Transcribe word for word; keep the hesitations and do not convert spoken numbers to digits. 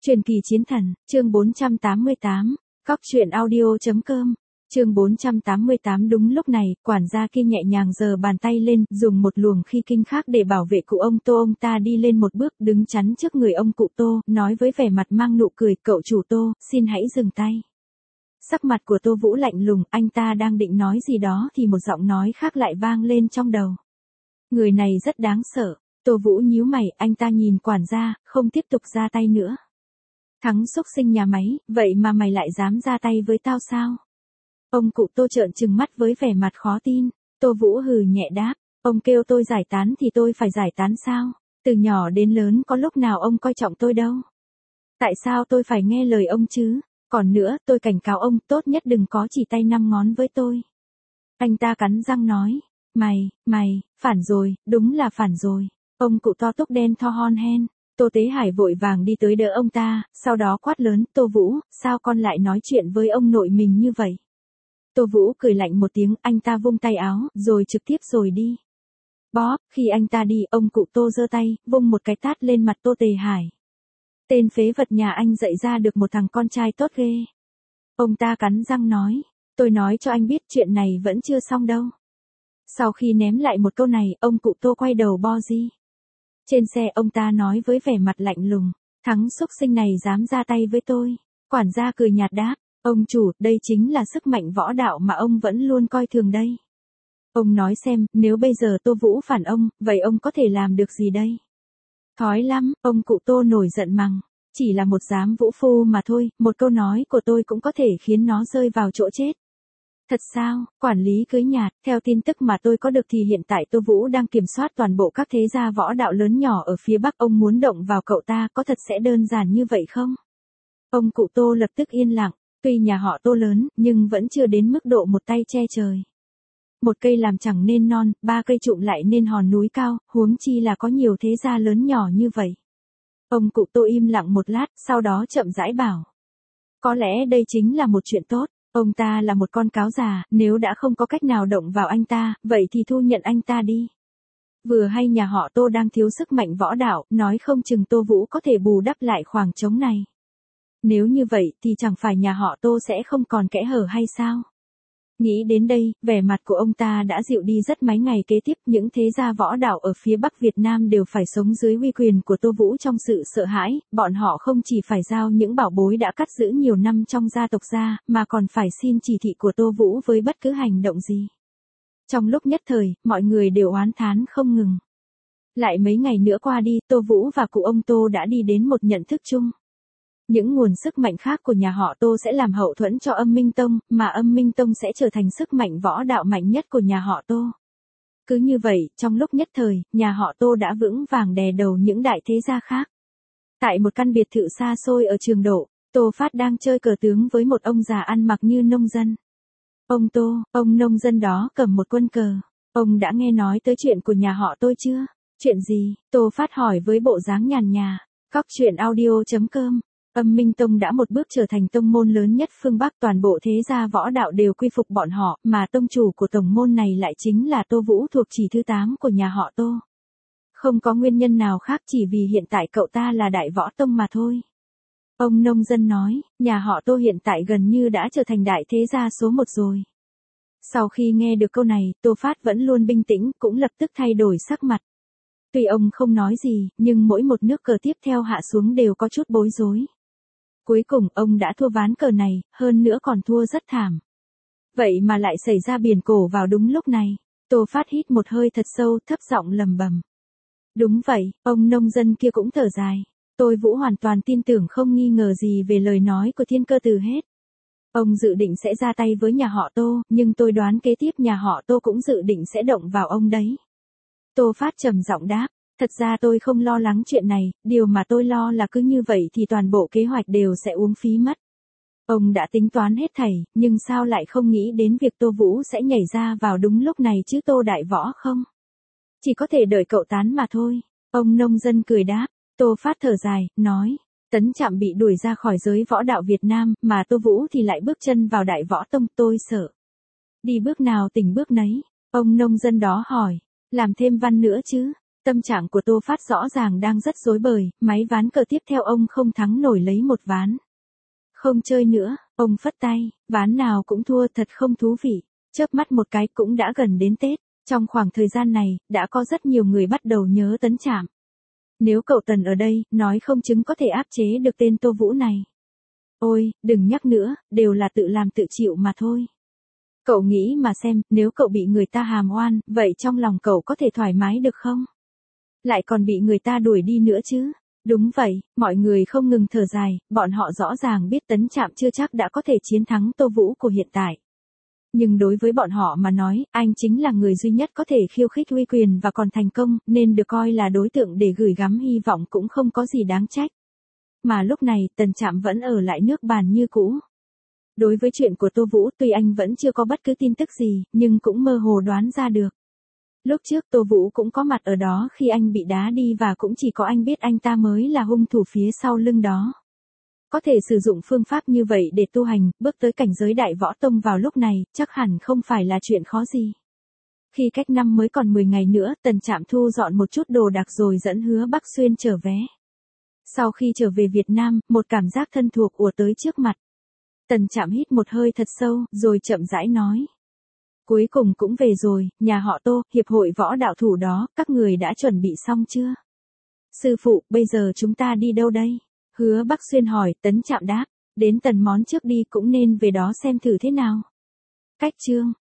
Truyền kỳ chiến thần, chương bốn trăm tám mươi tám, cóc truyện audio.com, chương bốn trăm tám mươi tám. Đúng lúc này, quản gia kia nhẹ nhàng giơ bàn tay lên, dùng một luồng khí kinh khác để bảo vệ cụ ông Tô. Ông ta đi lên một bước, đứng chắn trước người ông cụ Tô, nói với vẻ mặt mang nụ cười, cậu chủ Tô, xin hãy dừng tay. Sắc mặt của Tô Vũ lạnh lùng, anh ta đang định nói gì đó thì một giọng nói khác lại vang lên trong đầu. Người này rất đáng sợ. Tô Vũ nhíu mày, anh ta nhìn quản gia, không tiếp tục ra tay nữa. Thắng xúc sinh nhà máy, vậy mà mày lại dám ra tay với tao sao? Ông cụ Tô trợn trừng mắt với vẻ mặt khó tin. Tô Vũ hừ nhẹ đáp, ông kêu tôi giải tán thì tôi phải giải tán sao? Từ nhỏ đến lớn có lúc nào ông coi trọng tôi đâu. Tại sao tôi phải nghe lời ông chứ? Còn nữa, tôi cảnh cáo ông, tốt nhất đừng có chỉ tay năm ngón với tôi. Anh ta cắn răng nói, mày, mày, phản rồi, đúng là phản rồi. Ông cụ to túc đen tho hon hen. Tô Tế Hải vội vàng đi tới đỡ ông ta, sau đó quát lớn, Tô Vũ, sao con lại nói chuyện với ông nội mình như vậy? Tô Vũ cười lạnh một tiếng, anh ta vung tay áo, rồi trực tiếp rồi đi. Bóp, khi anh ta đi, ông cụ Tô giơ tay, vung một cái tát lên mặt Tô Tế Hải. Tên phế vật nhà anh dạy ra được một thằng con trai tốt ghê. Ông ta cắn răng nói, tôi nói cho anh biết chuyện này vẫn chưa xong đâu. Sau khi ném lại một câu này, ông cụ Tô quay đầu bo di. Trên xe ông ta nói với vẻ mặt lạnh lùng, Thắng xúc sinh này dám ra tay với tôi. Quản gia cười nhạt đáp, ông chủ, đây chính là sức mạnh võ đạo mà ông vẫn luôn coi thường đây. Ông nói xem, nếu bây giờ Tô Vũ phản ông, vậy ông có thể làm được gì đây? Thói lắm, ông cụ Tô nổi giận mắng, chỉ là một giám vũ phu mà thôi, một câu nói của tôi cũng có thể khiến nó rơi vào chỗ chết. Thật sao? Quản lý cưới nhạt, theo tin tức mà tôi có được thì hiện tại Tô Vũ đang kiểm soát toàn bộ các thế gia võ đạo lớn nhỏ ở phía Bắc, ông muốn động vào cậu ta có thật sẽ đơn giản như vậy không? Ông cụ Tô lập tức yên lặng, tuy nhà họ Tô lớn, nhưng vẫn chưa đến mức độ một tay che trời. Một cây làm chẳng nên non, ba cây trụm lại nên hòn núi cao, huống chi là có nhiều thế gia lớn nhỏ như vậy. Ông cụ Tô im lặng một lát, sau đó chậm rãi bảo. Có lẽ đây chính là một chuyện tốt. Ông ta là một con cáo già, nếu đã không có cách nào động vào anh ta, vậy thì thu nhận anh ta đi. Vừa hay nhà họ Tô đang thiếu sức mạnh võ đạo, nói không chừng Tô Vũ có thể bù đắp lại khoảng trống này. Nếu như vậy thì chẳng phải nhà họ Tô sẽ không còn kẽ hở hay sao? Nghĩ đến đây, vẻ mặt của ông ta đã dịu đi rất mấy ngày kế tiếp, những thế gia võ đạo ở phía Bắc Việt Nam đều phải sống dưới uy quyền của Tô Vũ trong sự sợ hãi, bọn họ không chỉ phải giao những bảo bối đã cất giữ nhiều năm trong gia tộc ra, mà còn phải xin chỉ thị của Tô Vũ với bất cứ hành động gì. Trong lúc nhất thời, mọi người đều oán thán không ngừng. Lại mấy ngày nữa qua đi, Tô Vũ và cụ ông Tô đã đi đến một nhận thức chung. Những nguồn sức mạnh khác của nhà họ Tô sẽ làm hậu thuẫn cho Âm Minh Tông, mà Âm Minh Tông sẽ trở thành sức mạnh võ đạo mạnh nhất của nhà họ Tô. Cứ như vậy, trong lúc nhất thời, nhà họ Tô đã vững vàng đè đầu những đại thế gia khác. Tại một căn biệt thự xa xôi ở Trường Độ, Tô Phát đang chơi cờ tướng với một ông già ăn mặc như nông dân. Ông Tô, ông nông dân đó cầm một quân cờ. Ông đã nghe nói tới chuyện của nhà họ Tô chưa? Chuyện gì? Tô Phát hỏi với bộ dáng nhàn nhã. Cóc truyện audio.com. Âm Minh Tông đã một bước trở thành tông môn lớn nhất phương Bắc, toàn bộ thế gia võ đạo đều quy phục bọn họ, mà tông chủ của tổng môn này lại chính là Tô Vũ, thuộc chỉ thứ tám của nhà họ Tô. Không có nguyên nhân nào khác, chỉ vì hiện tại cậu ta là đại võ tông mà thôi. Ông nông dân nói, nhà họ Tô hiện tại gần như đã trở thành đại thế gia số một rồi. Sau khi nghe được câu này, Tô Phát vẫn luôn bình tĩnh, cũng lập tức thay đổi sắc mặt. Tuy ông không nói gì, nhưng mỗi một nước cờ tiếp theo hạ xuống đều có chút bối rối. Cuối cùng ông đã thua ván cờ này, hơn nữa còn thua rất thảm. Vậy mà lại xảy ra biến cố vào đúng lúc này. Tô Phát hít một hơi thật sâu, thấp giọng lầm bầm. Đúng vậy, ông nông dân kia cũng thở dài. Tôi Vũ hoàn toàn tin tưởng không nghi ngờ gì về lời nói của Thiên Cơ Từ hết. Ông dự định sẽ ra tay với nhà họ Tô, nhưng tôi đoán kế tiếp nhà họ Tô cũng dự định sẽ động vào ông đấy. Tô Phát trầm giọng đáp. Thật ra tôi không lo lắng chuyện này, điều mà tôi lo là cứ như vậy thì toàn bộ kế hoạch đều sẽ uống phí mất. Ông đã tính toán hết thảy, nhưng sao lại không nghĩ đến việc Tô Vũ sẽ nhảy ra vào đúng lúc này chứ Tô Đại Võ không? Chỉ có thể đợi cậu tán mà thôi. Ông nông dân cười đáp. Tô Phát thở dài, nói, Tấn Trạm bị đuổi ra khỏi giới võ đạo Việt Nam, mà Tô Vũ thì lại bước chân vào Đại Võ Tông, tôi sợ. Đi bước nào tỉnh bước nấy. Ông nông dân đó hỏi, làm thêm văn nữa chứ? Tâm trạng của Tô Phát rõ ràng đang rất rối bời, máy ván cờ tiếp theo ông không thắng nổi lấy một ván. Không chơi nữa, ông phất tay, ván nào cũng thua thật không thú vị. Chớp mắt một cái cũng đã gần đến Tết. Trong khoảng thời gian này, đã có rất nhiều người bắt đầu nhớ Tấn Trạm. Nếu cậu Tần ở đây, nói không chứng có thể áp chế được tên Tô Vũ này. Ôi, đừng nhắc nữa, đều là tự làm tự chịu mà thôi. Cậu nghĩ mà xem, nếu cậu bị người ta hàm oan, vậy trong lòng cậu có thể thoải mái được không? Lại còn bị người ta đuổi đi nữa chứ. Đúng vậy, mọi người không ngừng thở dài, bọn họ rõ ràng biết Tấn Trạm chưa chắc đã có thể chiến thắng Tô Vũ của hiện tại. Nhưng đối với bọn họ mà nói, anh chính là người duy nhất có thể khiêu khích uy quyền và còn thành công, nên được coi là đối tượng để gửi gắm hy vọng cũng không có gì đáng trách. Mà lúc này, Tần Trạm vẫn ở lại nước bàn như cũ. Đối với chuyện của Tô Vũ, tuy anh vẫn chưa có bất cứ tin tức gì, nhưng cũng mơ hồ đoán ra được. Lúc trước Tô Vũ cũng có mặt ở đó khi anh bị đá đi và cũng chỉ có anh biết anh ta mới là hung thủ phía sau lưng đó. Có thể sử dụng phương pháp như vậy để tu hành, bước tới cảnh giới đại võ tông vào lúc này, chắc hẳn không phải là chuyện khó gì. Khi cách năm mới còn mười ngày nữa, Tần Trạm thu dọn một chút đồ đạc rồi dẫn Hứa Bắc Xuyên trở về. Sau khi trở về Việt Nam, một cảm giác thân thuộc ùa tới trước mặt. Tần Trạm hít một hơi thật sâu, rồi chậm rãi nói. Cuối cùng cũng về rồi, nhà họ Tô, hiệp hội võ đạo thủ đó, các người đã chuẩn bị xong chưa? Sư phụ, bây giờ chúng ta đi đâu đây? Hứa Bắc Xuyên hỏi, Tấn Trạm đáp, đến Tần Món trước đi cũng nên về đó xem thử thế nào. Cách chương